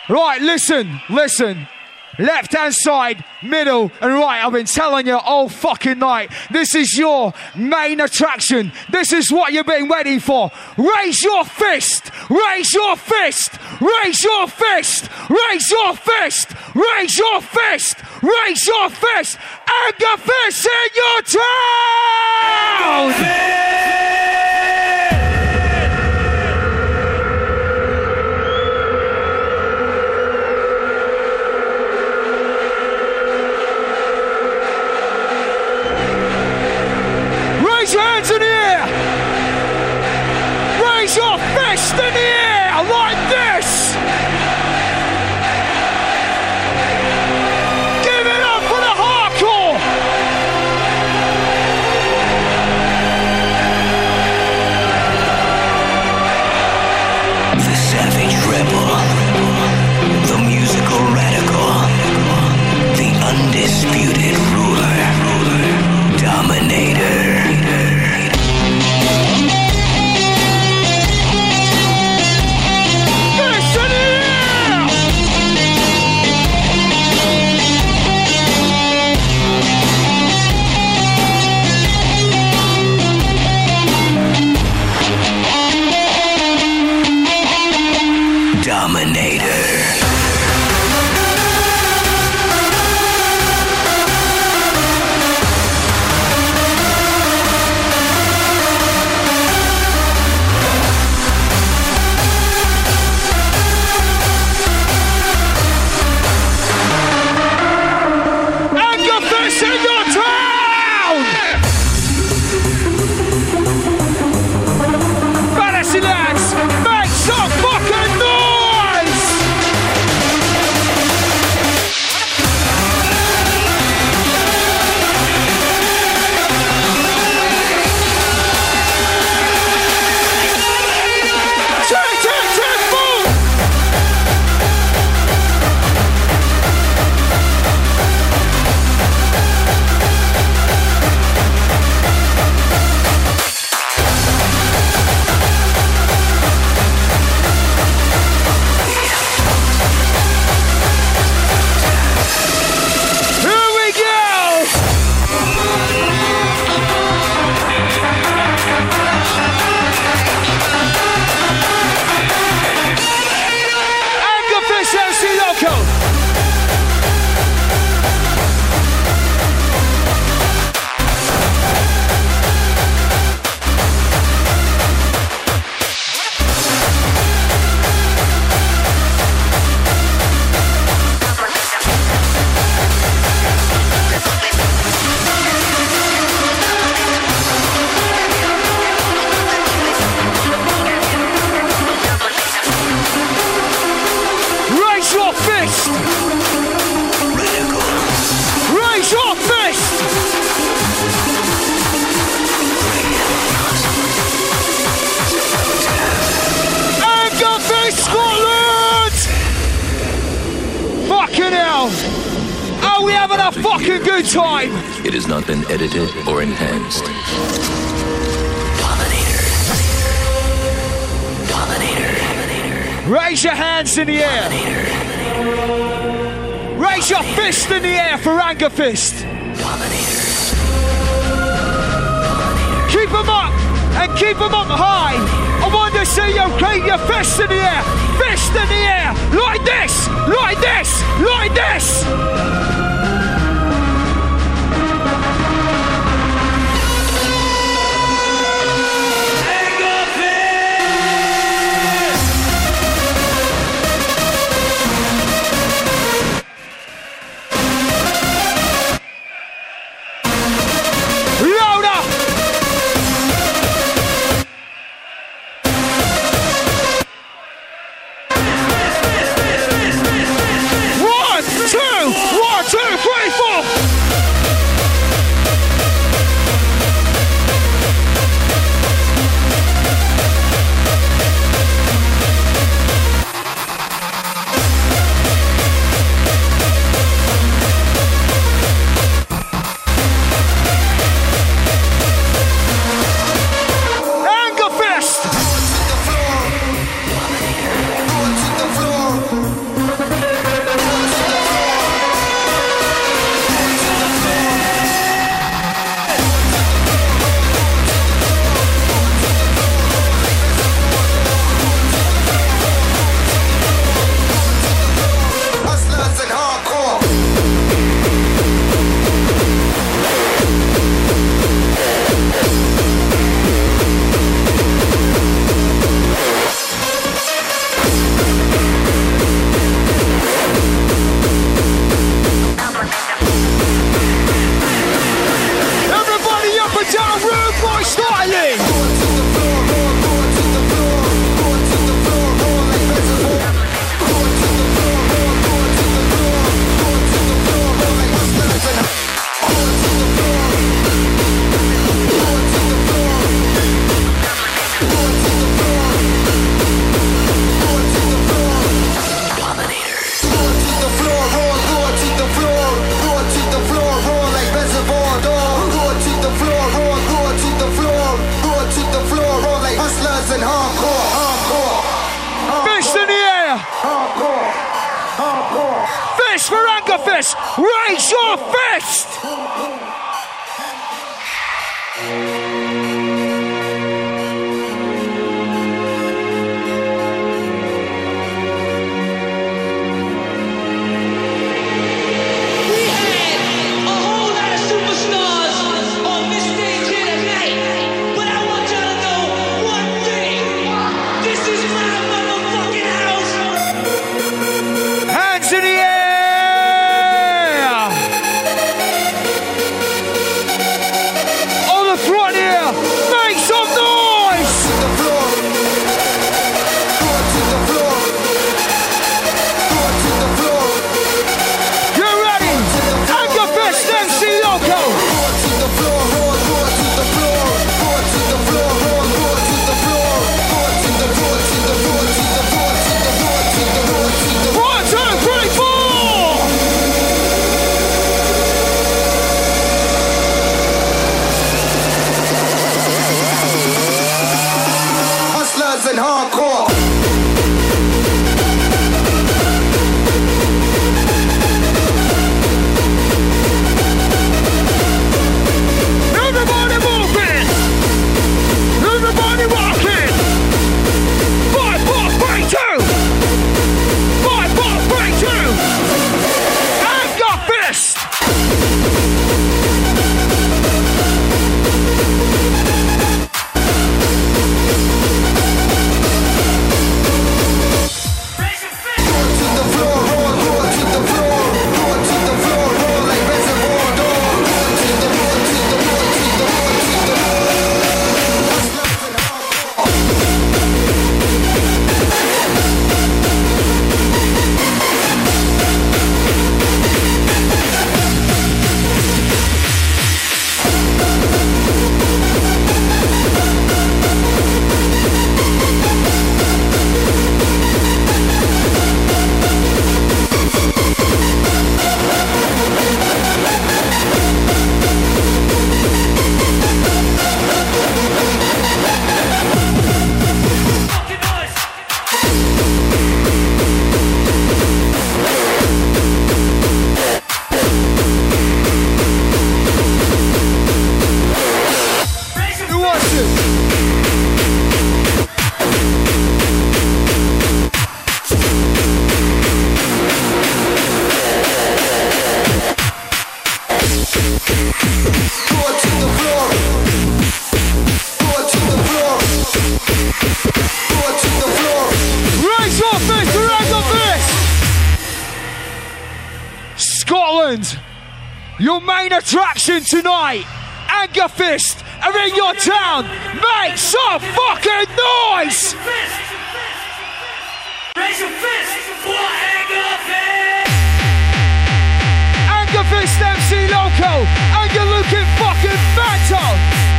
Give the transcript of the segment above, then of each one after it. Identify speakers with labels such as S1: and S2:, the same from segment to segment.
S1: Right, listen. Left hand side, middle, and right. I've been telling you all fucking night. This is your main attraction. This is what you've been waiting for. Raise your fist. Raise your fist. Raise your fist. Raise your fist. Raise your fist. Raise your fist. Anger fist in your town. Raise your hands in the air. Raise your fist in the air like this. Give it up for the hardcore.
S2: The savage rebel, the musical radical, the undisputed ruler, dominator.
S1: Fucking good time.
S3: It has not been edited or enhanced.
S2: Dominator.
S1: Raise your hands in the air.
S2: Dominator.
S1: Raise your fist in the air for Anger Fist.
S2: Dominator.
S1: Keep them up and keep them up high. I want to see you keep your fist in the air. Fist in the air. Like this. Like this. Like this.
S4: and hardcore.
S1: Fist in the air. Fist for Anger Fist. Raise your fist. Your main attraction tonight, Anger Fist, are in your town. Make some fucking noise!
S5: Raise your fist for Anger Fist!
S1: Anger Fist MC Loco, and you're looking fucking phantom!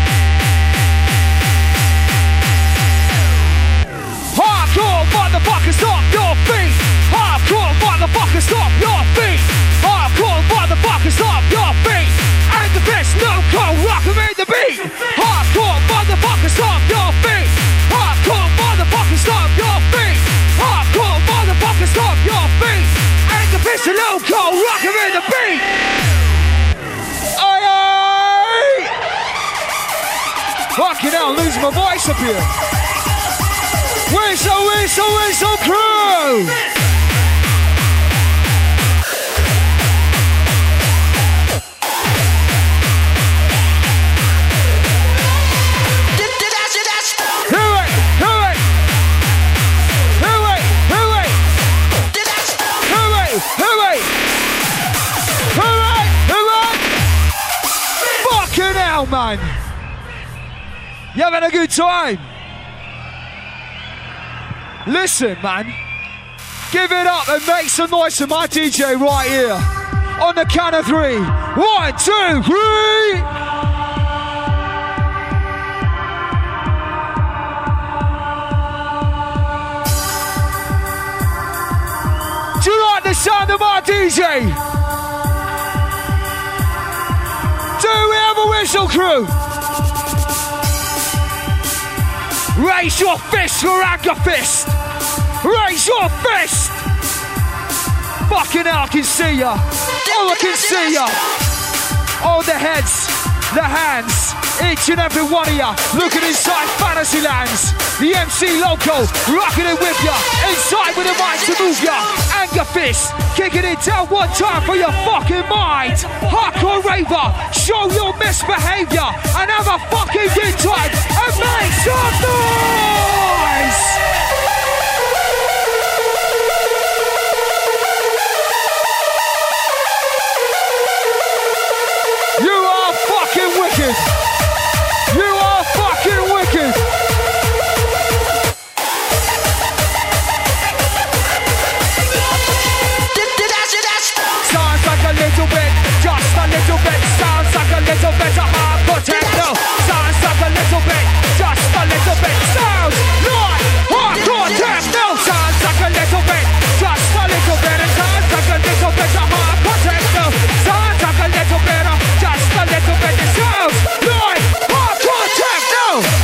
S1: Hardcore motherfucker, stop your feet! Hardcore motherfucker, stop your feet! Hardcore motherfucker, stop your feet! Anger Fist Loco, rockin' in the beat! Hardcore motherfucker, stop your feet! Hardcore motherfucker, stop your feet! Hardcore motherfucker, stop your feet! Anger Fist Loco, rockin' in the beat! Aye aye! Fucking hell, losing my voice up here! Whistle crew! Fucking hell, man! You having a good time? Listen, man, give it up and make some noise to my DJ right here. On the count of 3. 1, 2, 3. Do you like the sound of my DJ? Do we have a whistle crew? Raise your fist for Anger Fist. Raise your fist. Fucking hell, I can see ya. Oh, I can see ya. All the heads, the hands, each and every one of ya looking inside fantasy lands. The MC loco, rocking it with ya. Inside with the mic to move ya. Anger Fist, kicking it down one time for your fucking mind. Hardcore raver, show your misbehavior and have a fucking good time and make some noise. You are fucking wicked. You are fucking wicked. Sounds like a little bit, just a little bit. Sounds like a little bit of hardcore techno. Sounds like a little bit, just a little bit. Sounds like hardcore techno. Sounds like a little bit, just a little bit. It sounds like a little bit of hardcore techno. Sounds like a little bit of just a little bit. It sounds like hardcore techno.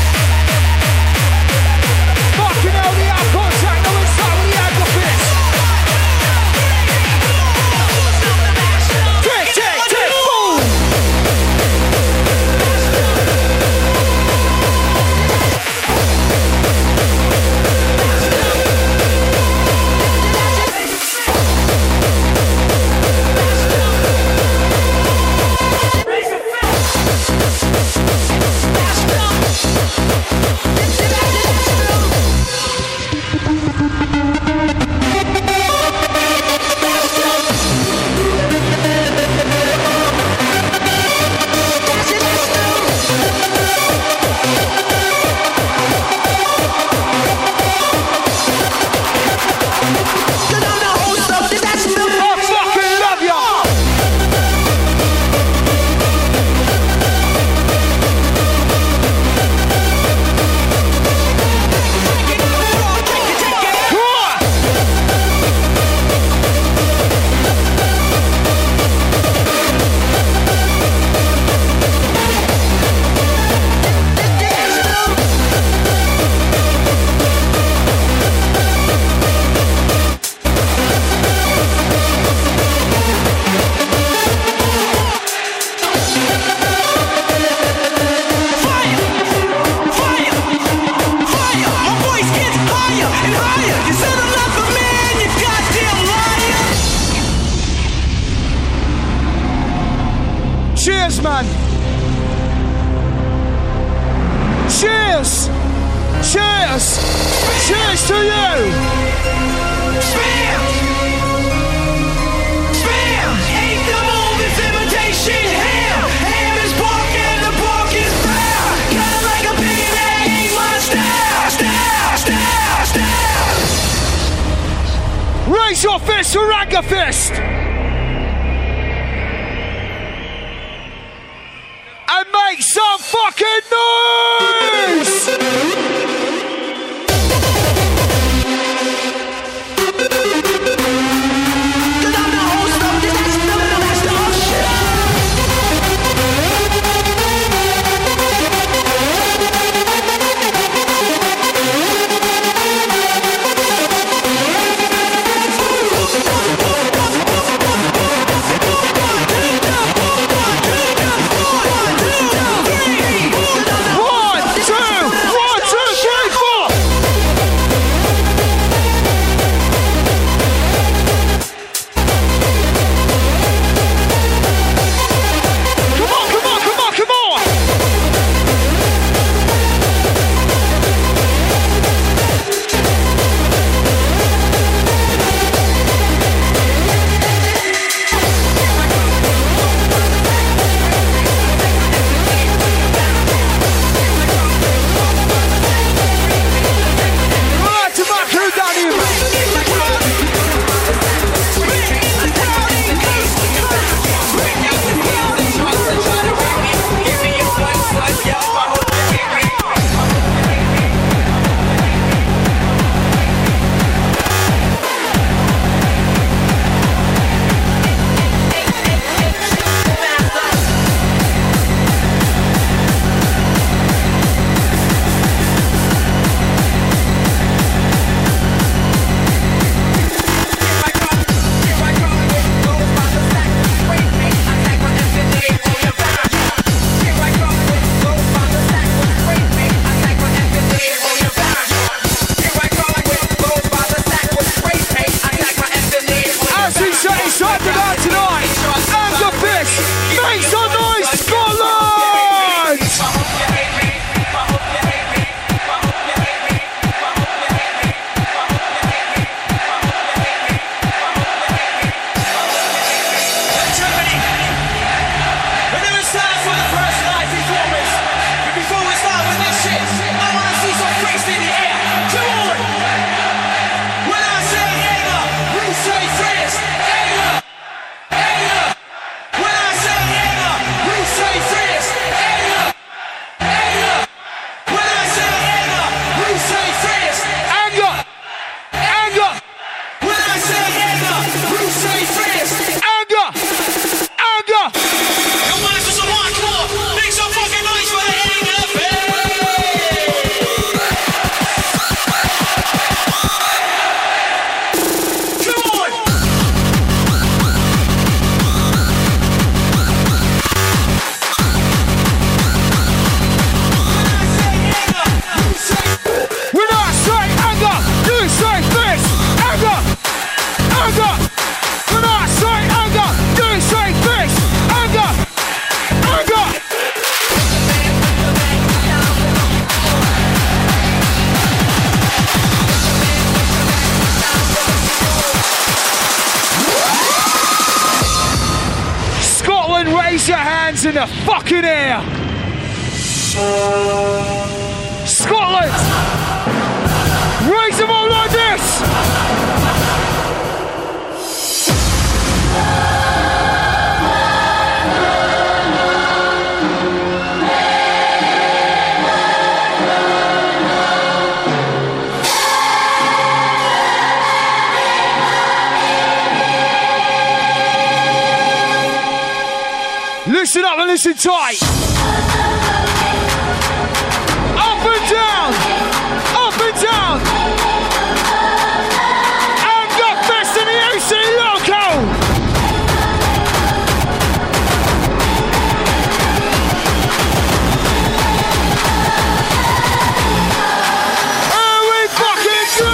S1: Fucking hell, the hardcore techno inside with the Anger Fist. Tick, tick, tick, boom. Cheers, man. Cheers. Cheers. Cheers to you.
S5: Spam! Spam! Ain't the movement's imitation ham! Ham is pork and the pork is brown! Cut like a pig and that ain't my style! Style!
S1: Raise your fist for Anger Fist. And make some fucking noise! One, two, Raise your hands in the fucking air. Scotland. Raise them all like this. Listen up and listen tight. Up and down. Up and down. And the best in the AC loco. Here we fucking go.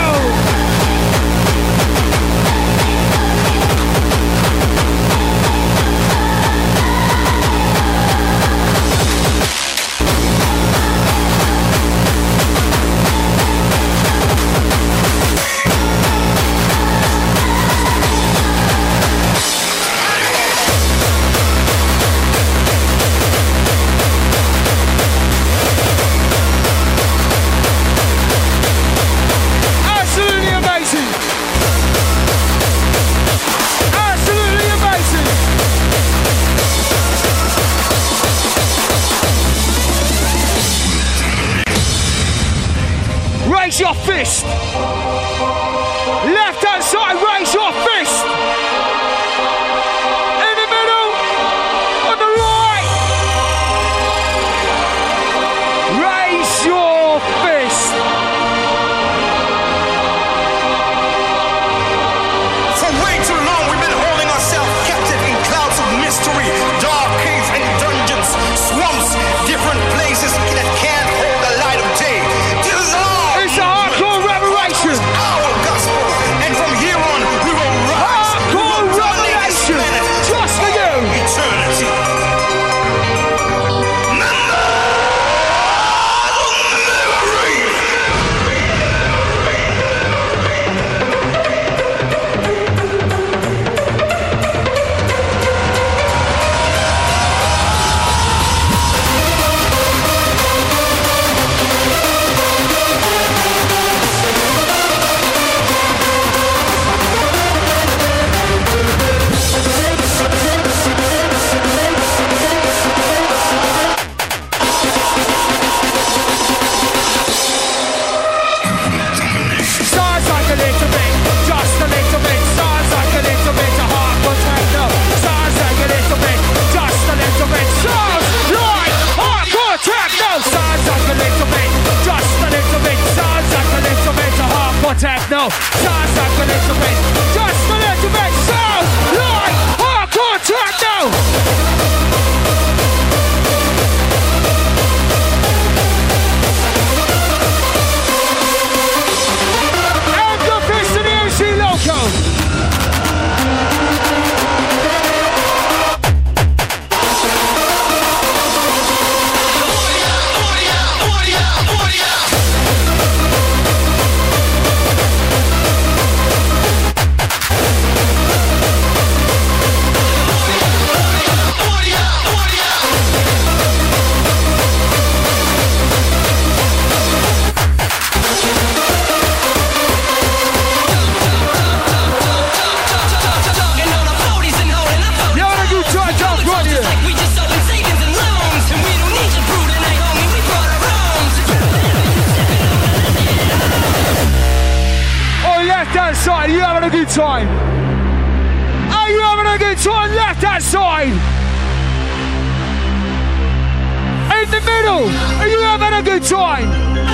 S1: Raise your fist. Left hand side, raise your fist. In the middle, on the right. Raise your fist.
S6: For way too long we've been holding ourselves captive in clouds of mystery, dark caves and dungeons, swamps, different places that can't hold the light of day. This is all.
S1: It's a hardcore revelation.
S6: Our gospel, and from here on we will rise.
S1: Hardcore revelation. Just for you.
S6: Eternity.
S1: Sounds like a little bit, just a little bit. Sounds like a little bit of hardcore techno. Sounds like a little bit, just a little bit. Sounds like hardcore techno. Sounds like a little bit, just a little bit. Sounds like a little bit of hardcore techno. Sounds like a little bit, just a little bit. Sounds like hardcore techno. And the fist in the MC loco. Y'all wanna do try jump right here. Oh, left hand side, are you having a good time? Are you having a good time? Left hand side. In the middle, are you having a good time?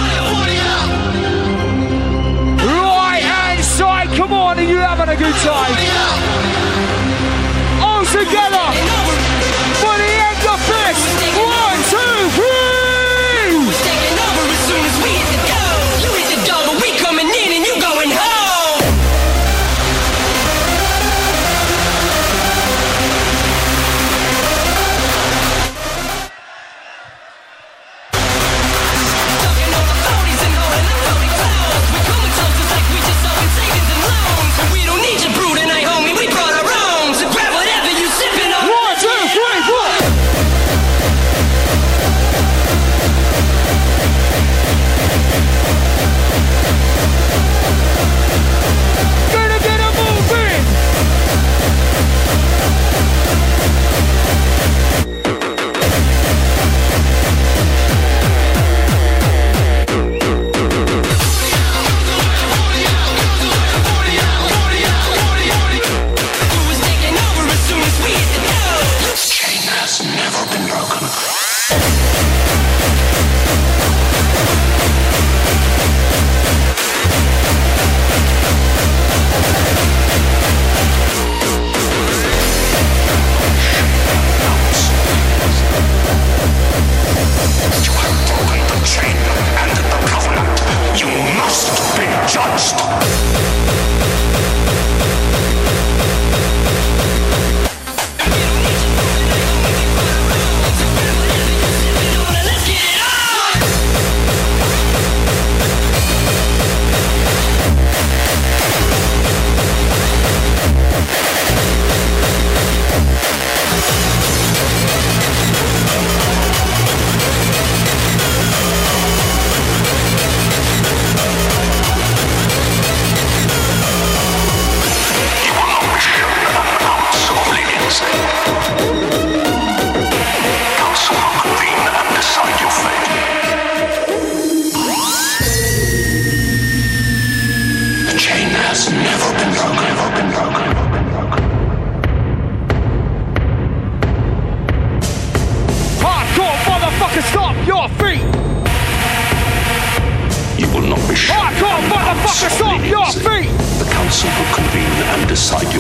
S1: Right hand side, come on, are you having a good time? All together for the end of this. 1, 2, 3.
S5: We don't need your brood tonight, homie. We brought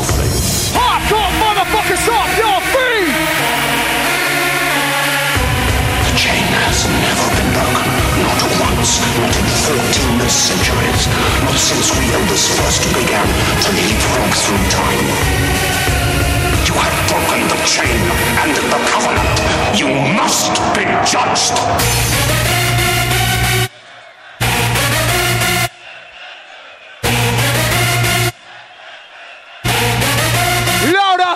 S1: Hardcore motherfuckers off your feet!
S7: The chain has never been broken. Not once, not in 14 centuries. Not since we elders first began to leapfrog through time. You have broken the chain and the covenant. You must be judged.
S1: Louder!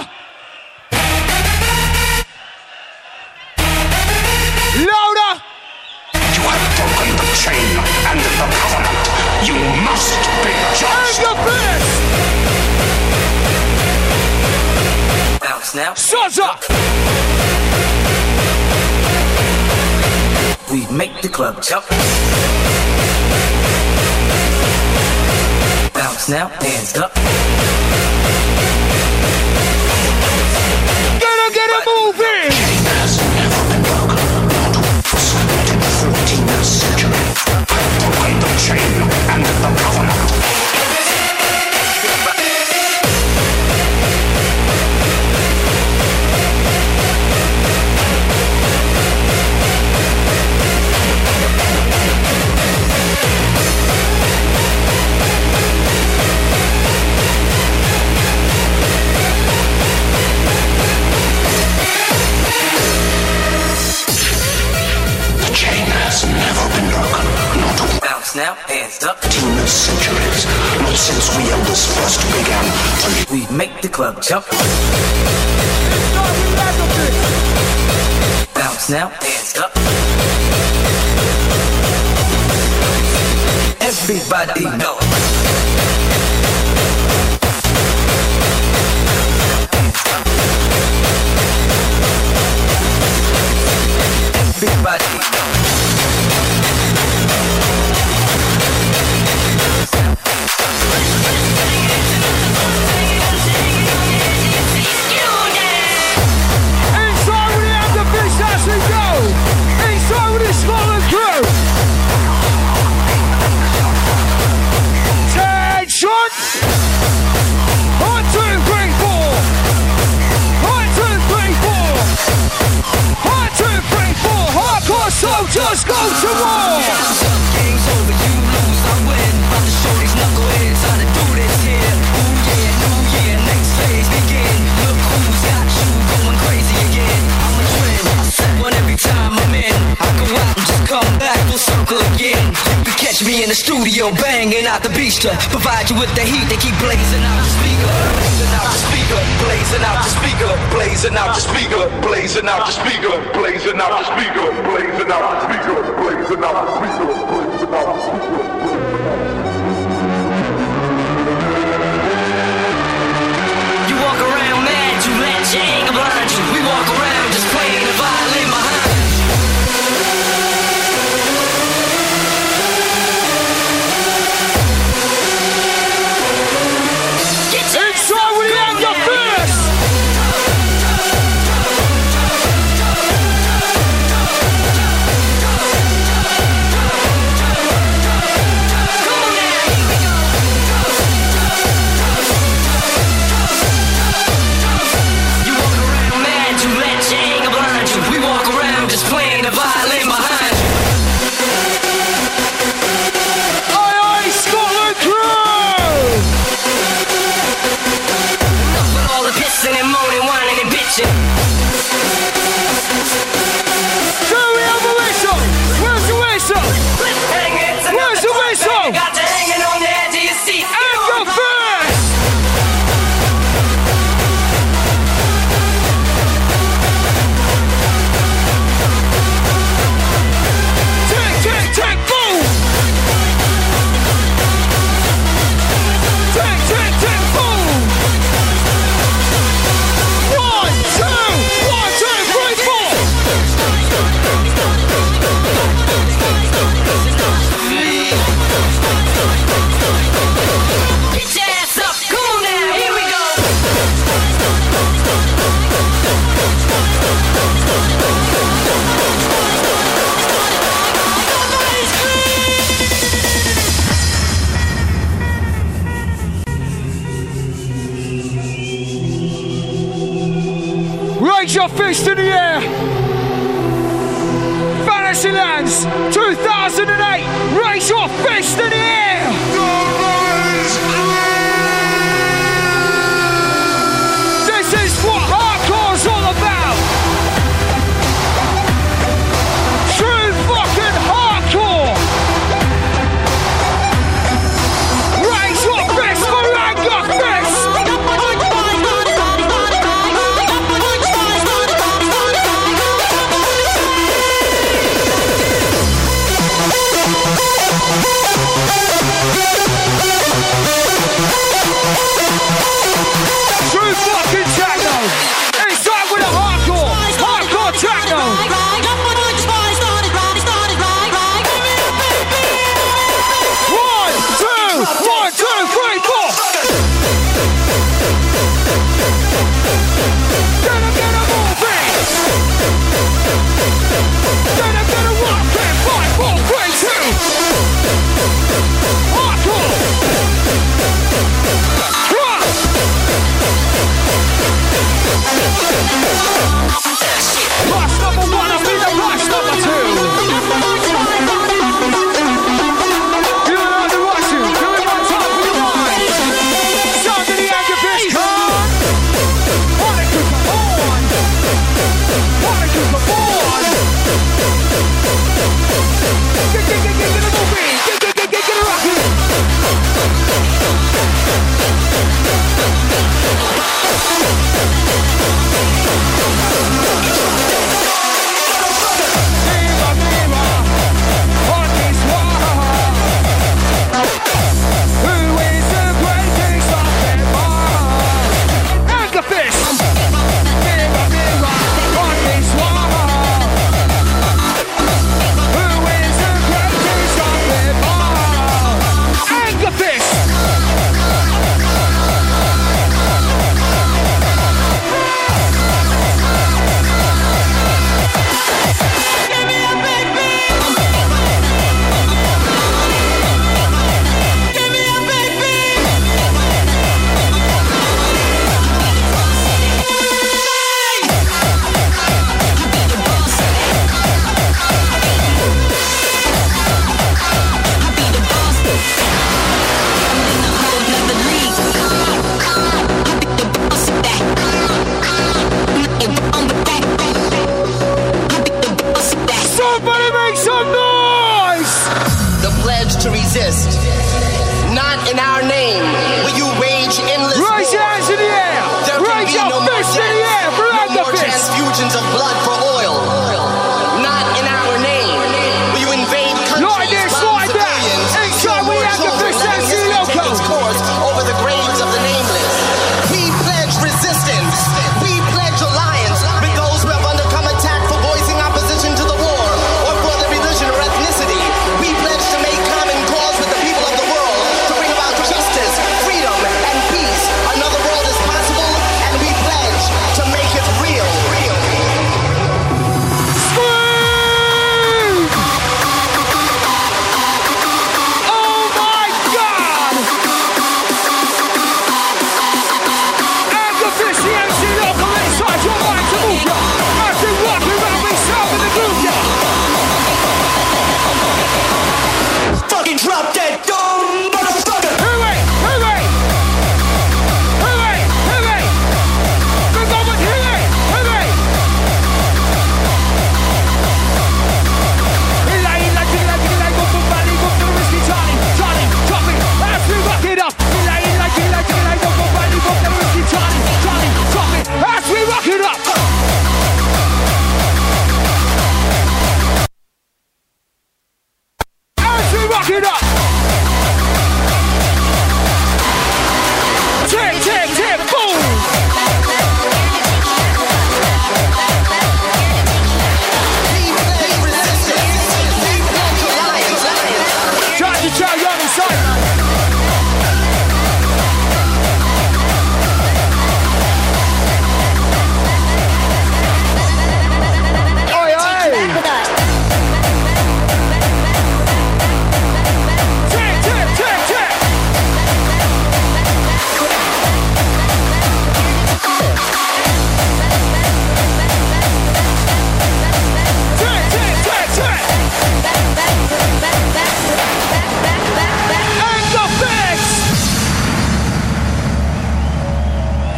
S1: Louder!
S7: You have broken the chain and the covenant. You must be judged.
S1: And the best!
S2: Bounce now.
S1: Shut up!
S2: We make the club jump. Bounce now, hands up.
S1: Get it moving!
S7: Chain has never been broken. Not once, not in 14 centuries. Have broken the chain and the covenant. Never been broken. Not
S2: Bounce now, hands up.
S7: 14 centuries. Not since we elders first began to
S2: We make the club jump. Bounce now, hands up. Everybody know. Everybody know.
S1: Inside with the other fish as we go! Inside with the Scotland crew! Tension! 1, 2, 3, 4! 1, 2, 3, 4! 1, 2, 3, 4! Hardcore soldiers go to war!
S5: Game's over, you lose, I win. About to show these knuckleheads how to do this here. Ooh yeah, new year, next phase begin. Look who's got you going crazy again. I'm a trend, I set one every time I'm in. I go out and just come back, full circle again. You can catch me in the studio banging out the beach to provide you with the heat. They keep blazing out the speaker, blazing out the speaker, blazing out the speaker, blazing out the speaker, blazing out the speaker, blazing out the speaker, blazing out the speaker, blazing out the speaker, blazing out the speaker. You walk around mad, you let your anger blind you. We walk around just playing the violin behind.
S1: Inside with the other fish!
S5: You walk around mad, you let your anger blind you. We walk around just playing the violin behind you.
S1: Aye, aye, Scotland crew!
S5: Enough with all the pissing and moaning, whining and bitching.
S1: Do we have a whistle? Where's the whistle? Where's the whistle?
S5: Got you hanging on the edge of your seat.
S1: And the fish! Tick, tick, tick, boom! Tick, tick, tick, boom! 1, 2! Raise your fist in the air. Fantasylands 2008. Raise your fist in the air. This is what hardcore's all about. True fucking hardcore. Raise your fist for Anger Fist.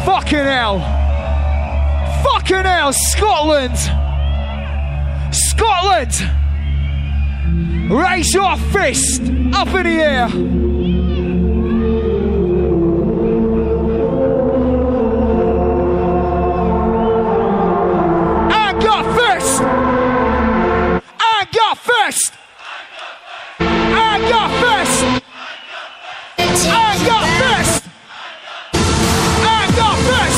S1: Fucking hell. Fucking hell, Scotland. Scotland. Raise your fist up in the air. And got fist. And got fist. And got fist. And got fist. And got fist.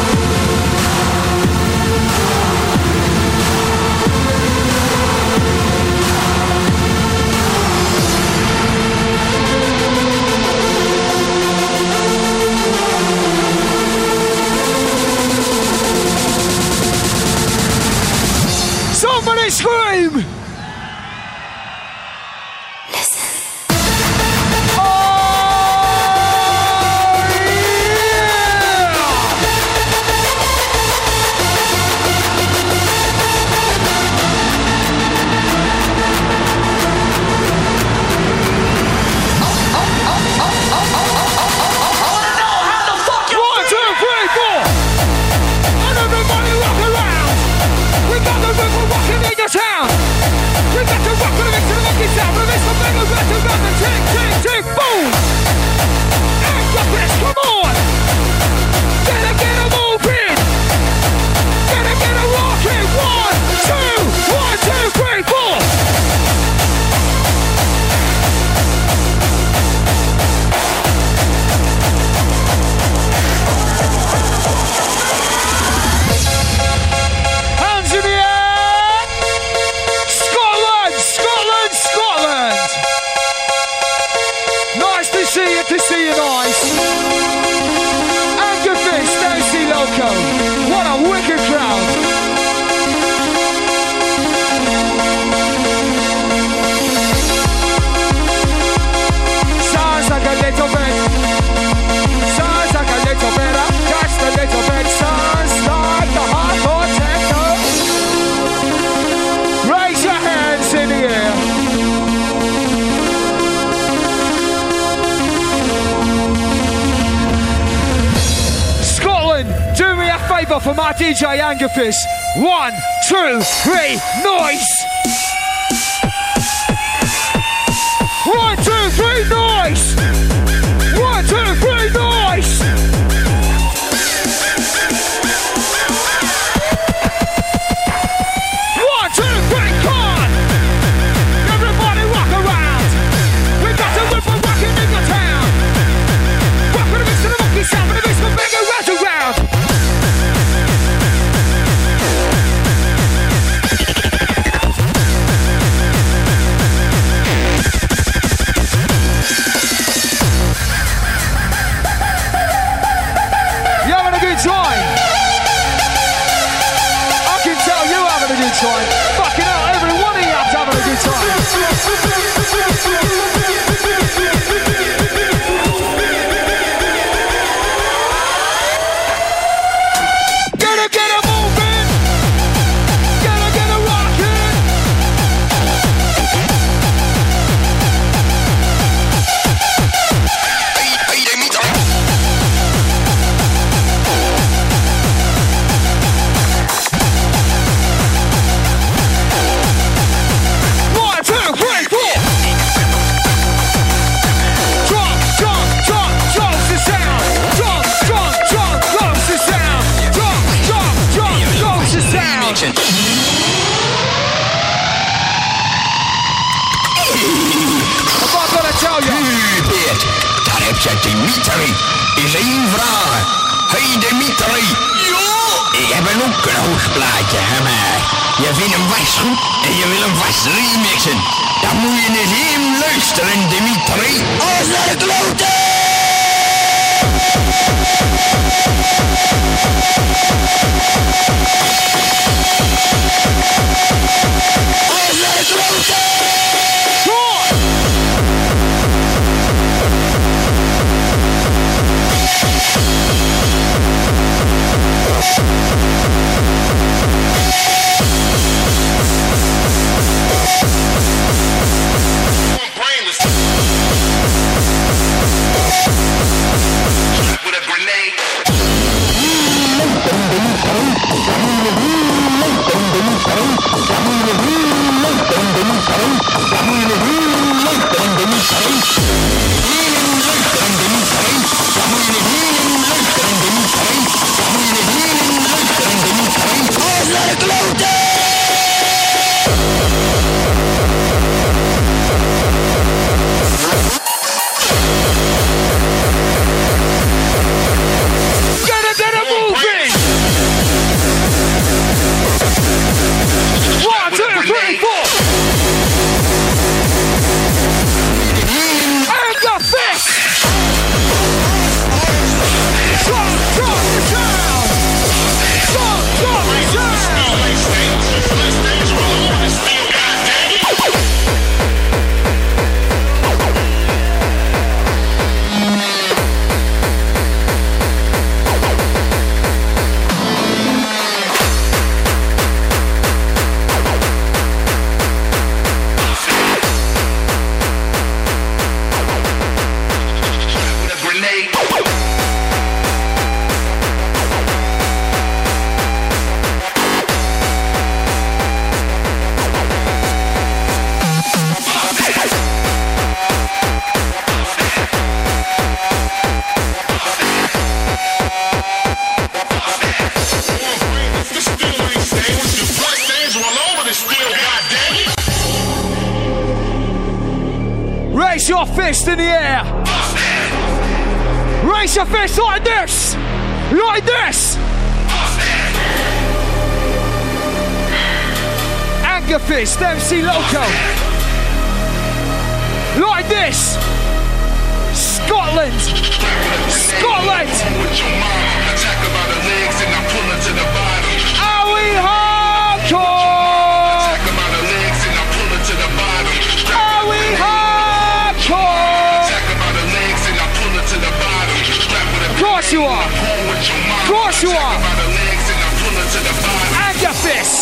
S1: Somebody scream! Oh, town. We got to rock with the mix of the monkey sound. Release the bang of rest around the tick, tick, tick, boom. And the best, come on. Gotta get a moving. Gotta get a rocking. 1, 2, 1, 2, 3, 4. Hands in the air. To see you nice. And good fish, Stacy Loco. What a wicked crowd. Sounds like a little bit. Sounds like a little bit. Just a little bit. Sounds like the hardcore techno. Raise your hands in the air. Do me a favour for my DJ Angafis. 1, 2, 3, noise! 1, 2, 3, noise! 1, 2, 3, noise! 1, 2, 3, come on! Everybody rock around! We got to whip and rockin' in the town! Rock with the mix of the monkey sound, with the mix of the big around around! Time. I can tell you having a good time. Fucking hell, every one of you having a good time. Gotta get it moving. Gotta get it rocking.
S8: Dimitri is één vraag. Hey Dimitri. Ja? Ik heb een ook een hoogplaatje gemaakt. Je vindt hem vast goed en je wil hem vast remixen. Dan moet je eens even luisteren, Dimitri. Alles naar de kloten! Alles naar de kloten!
S6: With a grenade.
S1: Raise your fist in the air. Raise your fist like this. Like this. Anger fist, MC Loco. Like this. Scotland. Scotland. Are we hardcore? Are we hardcore? Of course you are. Of course you are. Anger fist.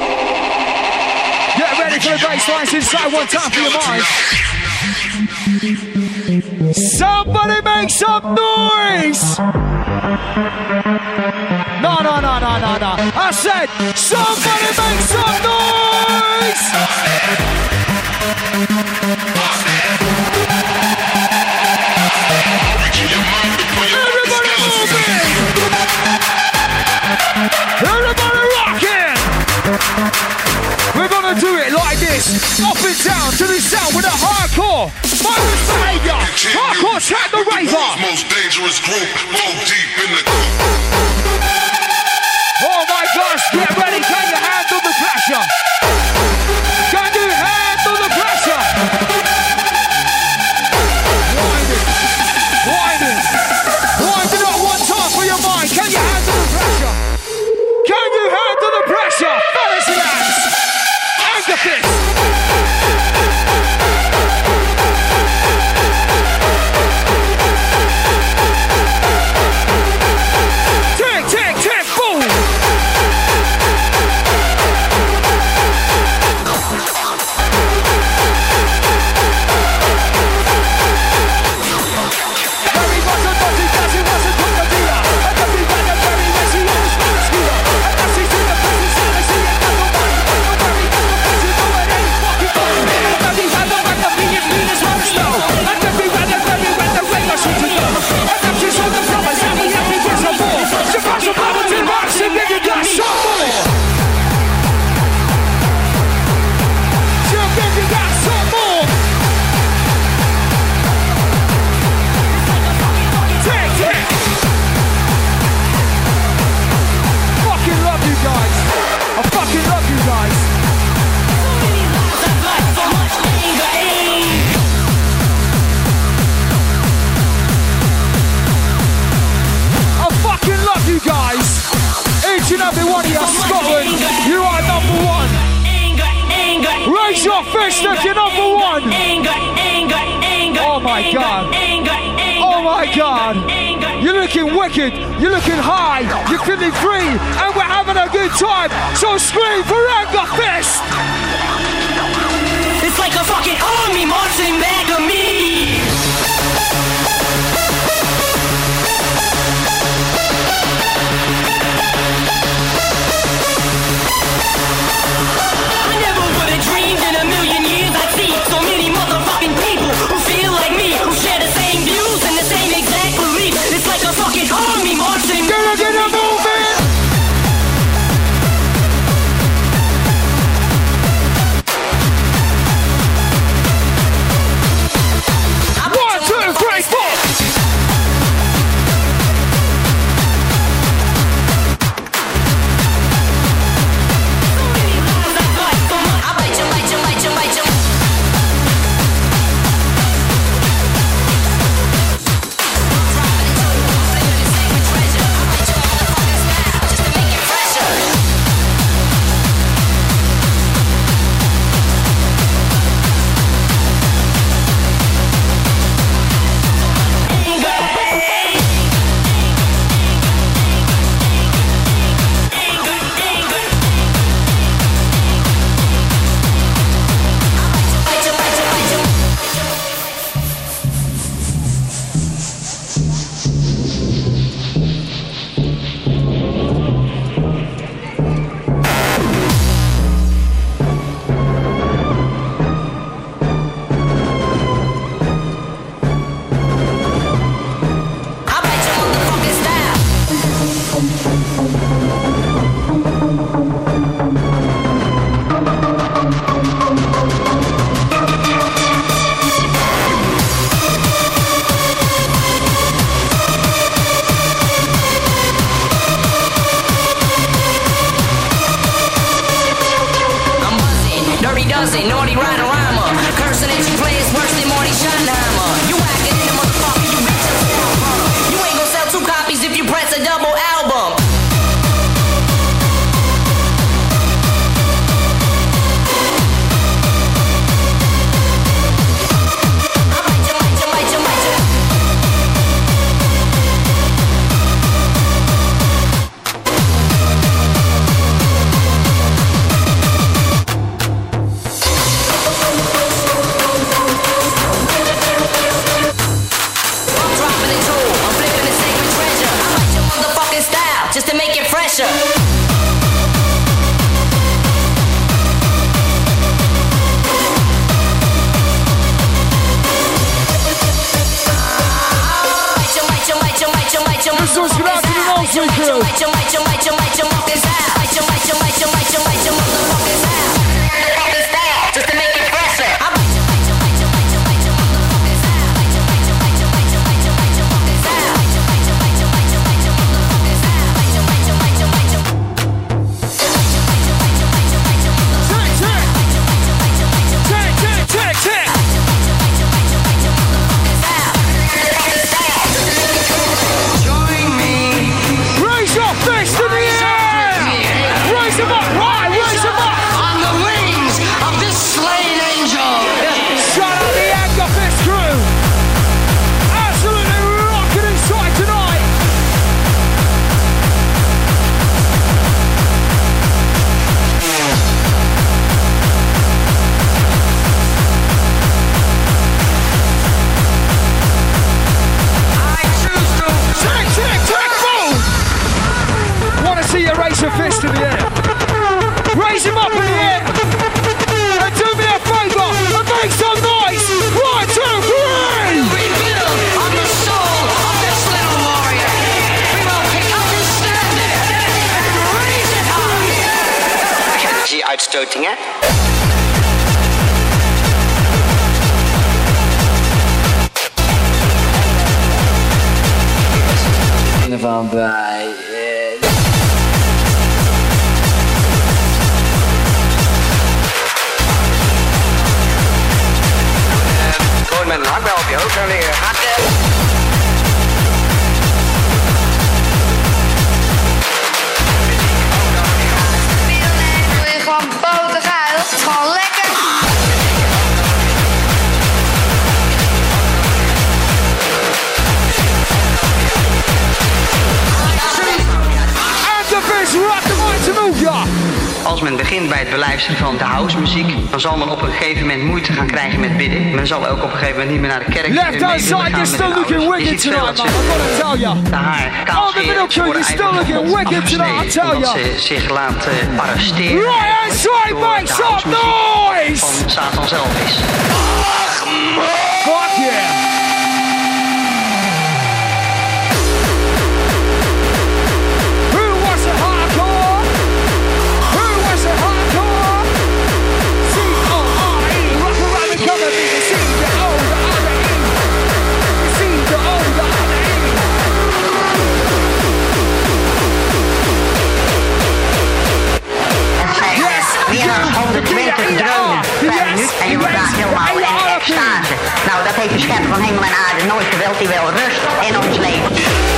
S1: Get ready for the bass lines inside one time for your mind. Somebody make some noise! No. I said, somebody make some noise! Everybody moving! Everybody rocking! We're gonna do it like this, up and down to the sound with a hardcore. Virus behavior, hardcore track the raver.
S9: Most dangerous group, roll deep in the.
S1: Oh my gosh, get ready, can you handle the pressure? Can you handle the pressure? Wind it up one time for your mind. Can you handle the pressure? Can you handle the pressure? Fellas and lads, anger fist. Your fist if you're number one. Oh my God. Oh my God. You're looking wicked. You're looking high. You're feeling free. And we're having a good time. So scream for anger fist.
S5: It's like a fucking army marching back at me. Naughty rhyme-a-rhymer, cursing at your players worse than Marty Schottenheimer. You acting in the motherfucker, you bitch yourself. You ain't gon' sell 2 copies if you press a double album. Just to make it fresher.
S1: This one's going out to the Rolling crew.
S5: Just to make it fresher.
S1: Raise your fist in the air. Raise him up in the air. And do me a favor and make some noise. 1, 2, 3.
S5: Rebuild on the soul of this little warrior. We will pick up his standard and raise it high. Kennen Sie uitstotingen?
S10: Van bij.
S11: Gewoon met een hakbel op je hoofd gaan liggen. Hakken.
S12: Wil je gewoon botergeil? Gewoon lekker.
S1: And the best rock the mind to move ya.
S11: Als men begint bij het beluisteren van de housemuziek, dan zal men op een gegeven moment moeite gaan krijgen met bidden. Men zal ook op een gegeven moment niet meer naar de kerk
S1: Left hand side, you're still looking wicked tonight, man. I'm gonna tell ya. Oh, the middle crew, you're still looking wicked tonight, I tell ya.
S11: Ze zich laat arresteren.
S1: Right hand side, make some noise.
S11: Van Satan zelf is.
S1: Fuck yeah.
S13: En je wordt daar helemaal in extase. Nou, dat heeft de schepper van hemel en aarde nooit gewild. Die wil rust in ons leven.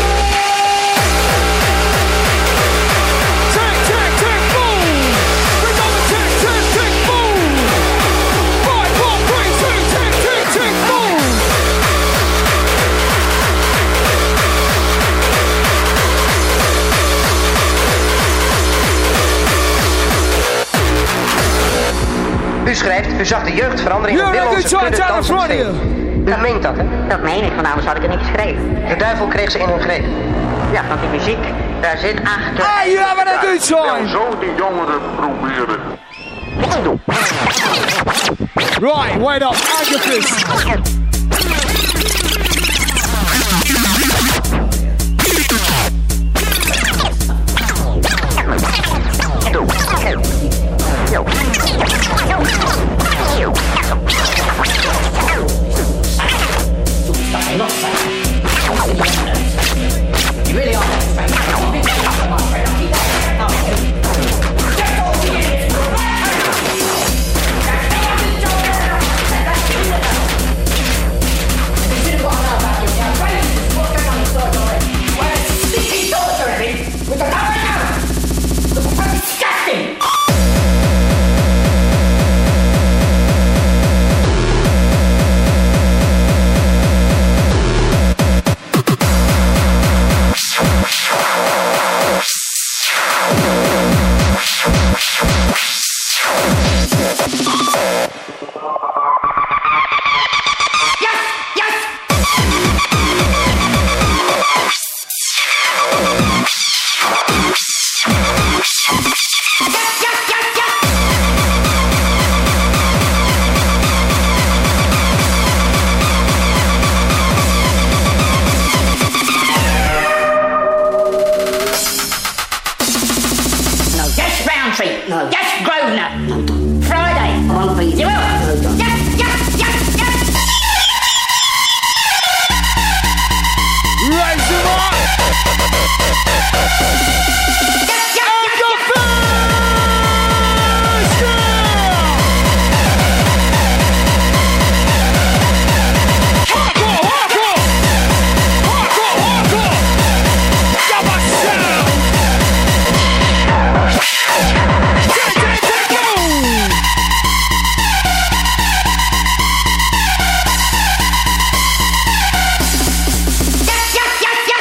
S11: U schrijft, u zag de jeugdverandering en wil onze kudde dansend geven. U meent dat, hè?
S13: Dat meen ik, want anders had ik het niet geschreven.
S11: De duivel kreeg ze in hun greep.
S13: Ja, want die muziek, daar zit achter.
S1: Hey, you having a good time?
S9: Zo die jongeren proberen.
S1: Right, wait up, Agafis.
S13: treat. No. Yes, Grosvenor. No, don't. Friday. I won't feed you. You will. No, don't. Yes, yes, yes, yes.
S1: Raise them up.
S13: Yes, yes,
S1: And
S13: yes,
S1: your
S13: yes.
S1: first hardcore, hardcore, hardcore, hardcore. Come on, sound. Go.
S13: Yes, yes, yes, yes.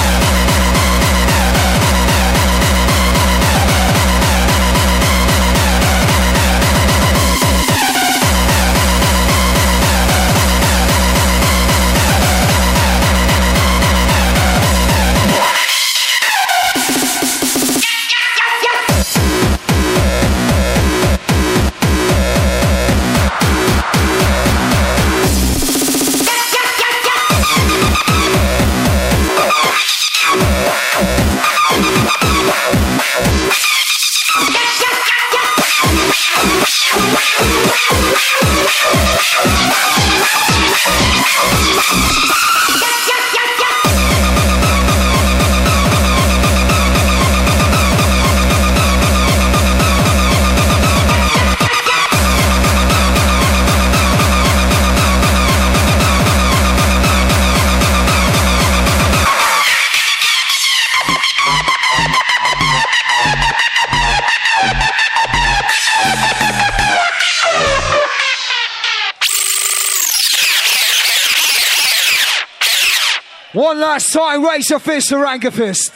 S1: One last time, raise your fist to Anger Fist.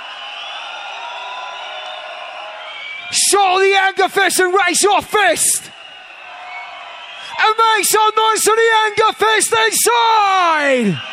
S1: Show the Anger Fist and raise your fist. And make some noise to the Anger Fist inside.